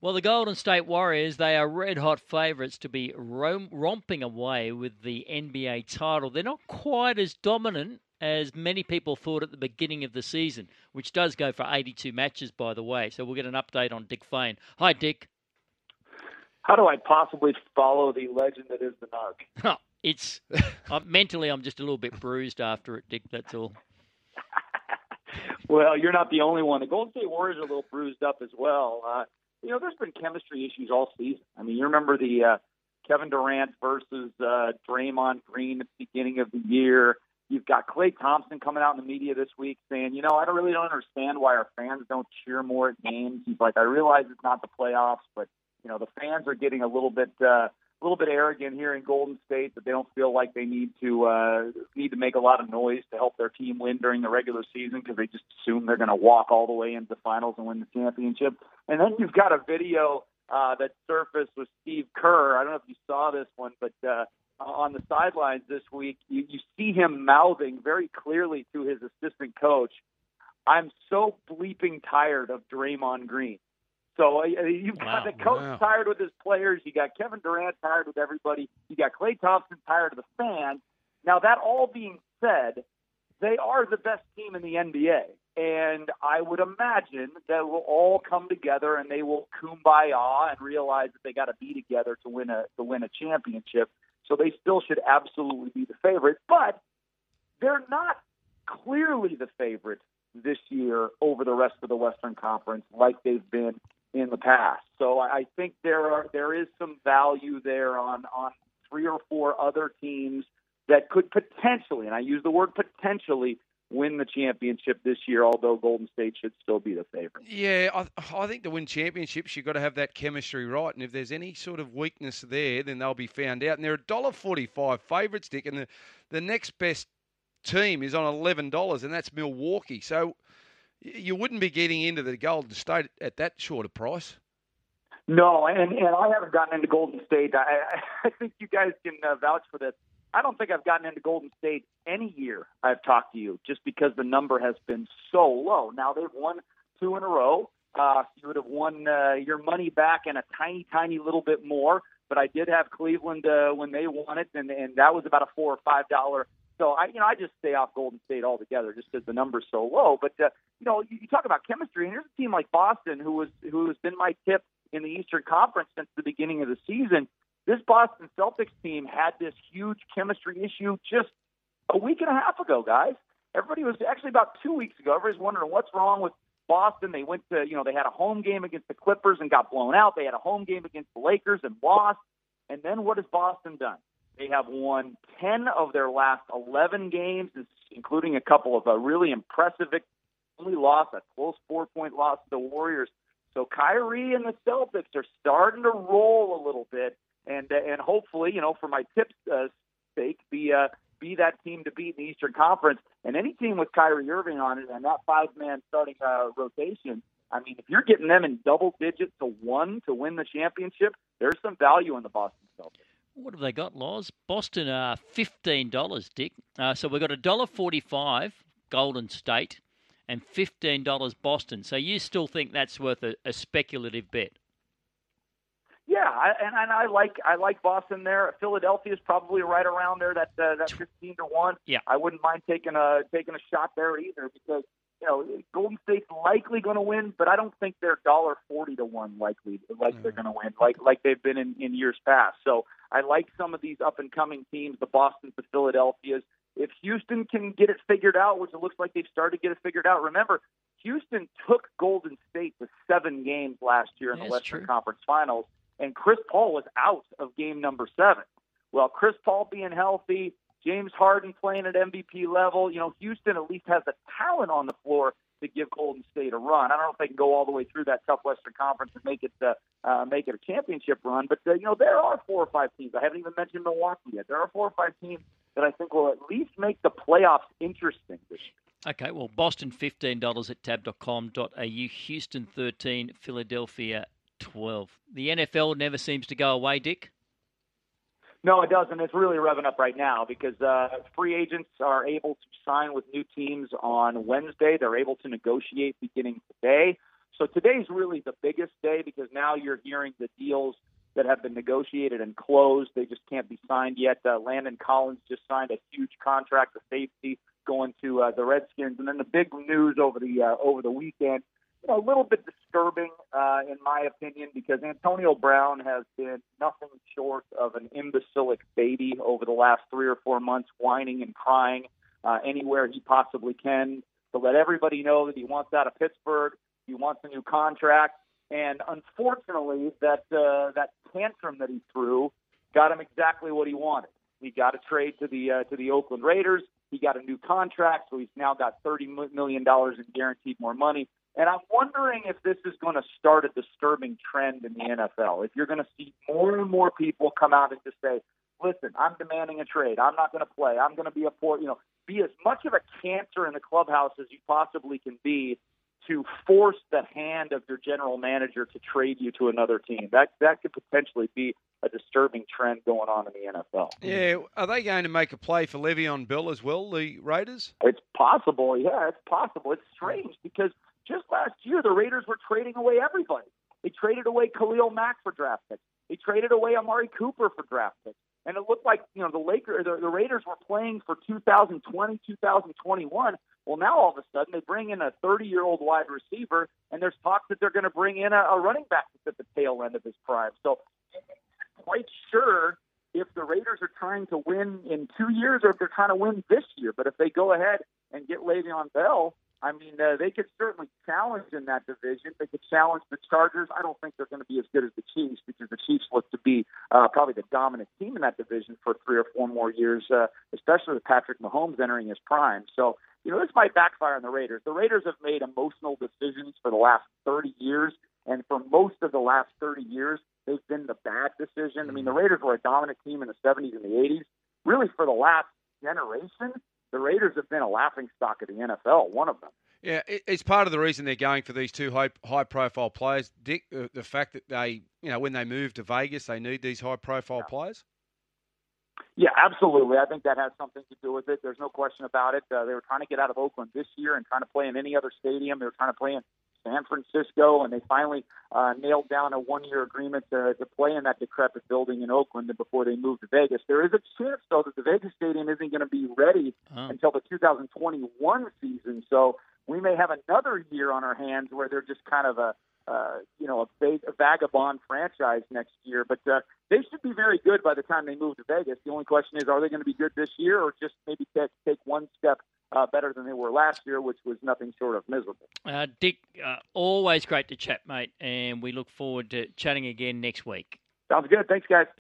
Well, the Golden State Warriors, they are red-hot favourites to be romping away with the NBA title. They're not quite as dominant as many people thought at the beginning of the season, which does go for 82 matches, by the way. So we'll get an update on Dick Fane. Hi, Dick. How do I possibly follow the legend that is the Narc? It's mentally, I'm just a little bit bruised after it, Dick, that's all. Well, you're not the only one. The Golden State Warriors are a little bruised up as well. There's been chemistry issues all season. I mean, you remember the Kevin Durant versus Draymond Green at the beginning of the year. You've got Klay Thompson coming out in the media this week saying, I really don't understand why our fans don't cheer more at games. He's like, I realize it's not the playoffs, but the fans are getting a little bit arrogant here in Golden State, that they don't feel like they need to make a lot of noise to help their team win during the regular season because they just assume they're going to walk all the way into the finals and win the championship. And then you've got a video that surfaced with Steve Kerr. I don't know if you saw this one, but on the sidelines this week, you see him mouthing very clearly to his assistant coach, "I'm so bleeping tired of Draymond Green." So you've got the coach tired with his players. You got Kevin Durant tired with everybody. You got Klay Thompson tired of the fans. Now, that all being said, they are the best team in the NBA. And I would imagine that will all come together and they will kumbaya and realize that they got to be together to win a championship. So they still should absolutely be the favorite. But they're not clearly the favorite this year over the rest of the Western Conference like they've been in the past. So I think there is some value there on 3 or 4 other teams that could potentially, and I use the word potentially, win the championship this year, although Golden State should still be the favorite. Yeah, I think to win championships, you've got to have that chemistry right. And if there's any sort of weakness there, then they'll be found out. And they're $1.45 favourites, Dick, and the next best team is on $11, and that's Milwaukee. So you wouldn't be getting into the Golden State at that short a price. No, and I haven't gotten into Golden State. I think you guys can vouch for this. I don't think I've gotten into Golden State any year I've talked to you, just because the number has been so low. Now they've won 2 in a row. You would have won your money back and a tiny, tiny little bit more. But I did have Cleveland when they won it, and that was about a $4 or $5. So I just stay off Golden State altogether, just because the number's so low. But you talk about chemistry, and here's a team like Boston, who has been my tip in the Eastern Conference since the beginning of the season. This Boston Celtics team had this huge chemistry issue just a week and a half ago, guys. Everybody was actually about 2 weeks ago. Everybody's wondering what's wrong with Boston. They went to, they had a home game against the Clippers and got blown out. They had a home game against the Lakers and lost. And then what has Boston done? They have won 10 of their last 11 games, including a couple of really impressive victories. Only lost a close 4-point loss to the Warriors. So Kyrie and the Celtics are starting to roll a little bit. And hopefully, for my tips' sake, be that team to beat in the Eastern Conference. And any team with Kyrie Irving on it and that 5-man starting rotation, I mean, if you're getting them in double digits to 1 to win the championship, there's some value in the Boston Celtics. What have they got, Loz? Boston are $15, Dick. So we've got $1.45 Golden State and $15 Boston. So you still think that's worth a speculative bet? Yeah, I like Boston there. Philadelphia is probably right around there. That 15-1. Yeah, I wouldn't mind taking a shot there either, because Golden State's likely going to win, but I don't think they're $1.40 to 1 likely they're going to win like they've been in years past. So I like some of these up and coming teams, the Bostons, the Philadelphias. If Houston can get it figured out, which it looks like they've started to get it figured out. Remember, Houston took Golden State to 7 games last year in the Western Conference Finals. And Chris Paul was out of game number 7. Well, Chris Paul being healthy, James Harden playing at MVP level, Houston at least has the talent on the floor to give Golden State a run. I don't know if they can go all the way through that tough Western Conference and make it a championship run. But, there are 4 or 5 teams. I haven't even mentioned Milwaukee yet. There are 4 or 5 teams that I think will at least make the playoffs interesting this year. Okay, well, Boston $15 at tab.com.au, Houston 13, Philadelphia 12. The NFL never seems to go away, Dick. No, it doesn't. It's really revving up right now because free agents are able to sign with new teams on Wednesday. They're able to negotiate beginning today. So today's really the biggest day because now you're hearing the deals that have been negotiated and closed. They just can't be signed yet. Landon Collins just signed a huge contract of safety going to the Redskins. And then the big news over the weekend, a little bit disturbing in my opinion, because Antonio Brown has been nothing short of an imbecilic baby over the last 3 or 4 months, whining and crying anywhere he possibly can to let everybody know that he wants out of Pittsburgh, he wants a new contract. And unfortunately, that tantrum that he threw got him exactly what he wanted. He got a trade to the Oakland Raiders. He got a new contract, so he's now got $30 million in guaranteed more money. And I'm wondering if this is going to start a disturbing trend in the NFL. If you're going to see more and more people come out and just say, listen, I'm demanding a trade. I'm not going to play. I'm going to be be as much of a cancer in the clubhouse as you possibly can be to force the hand of your general manager to trade you to another team. That could potentially be a disturbing trend going on in the NFL. Yeah, are they going to make a play for Le'Veon Bell as well, the Raiders? It's possible, yeah, it's possible. It's strange because just last year the Raiders were trading away everybody. They traded away Khalil Mack for draft picks. They traded away Amari Cooper for draft picks. And it looked like, the Raiders were playing for 2020, 2021. Well, now all of a sudden they bring in a 30-year-old wide receiver, and there's talk that they're going to bring in a running back that's at the tail end of his prime. So I'm not quite sure if the Raiders are trying to win in 2 years or if they're trying to win this year. But if they go ahead and get Le'Veon Bell, I mean, they could certainly challenge in that division. They could challenge the Chargers. I don't think they're going to be as good as the Chiefs because the Chiefs look to be probably the dominant team in that division for 3 or 4 more years, especially with Patrick Mahomes entering his prime. So, this might backfire on the Raiders. The Raiders have made emotional decisions for the last 30 years, and for most of the last 30 years, they've been the bad decision. I mean, the Raiders were a dominant team in the 70s and the 80s. Really, for the last generation, the Raiders have been a laughingstock of the NFL, one of them. Yeah, it's part of the reason they're going for these two high-profile players, Dick, the fact that they, when they move to Vegas, they need these high-profile players? Yeah, absolutely. I think that has something to do with it. There's no question about it. They were trying to get out of Oakland this year and trying to play in any other stadium. They were trying to play in San Francisco, and they finally nailed down a 1-year agreement to play in that decrepit building in Oakland before they moved to Vegas. There is a chance, though, that the Vegas stadium isn't going to be ready until the 2021 season. So we may have another year on our hands where they're just kind of a vagabond franchise next year. But they should be very good by the time they move to Vegas. The only question is, are they going to be good this year or just maybe take one step better than they were last year, which was nothing short of miserable. Dick, always great to chat, mate, and we look forward to chatting again next week. Sounds good. Thanks, guys.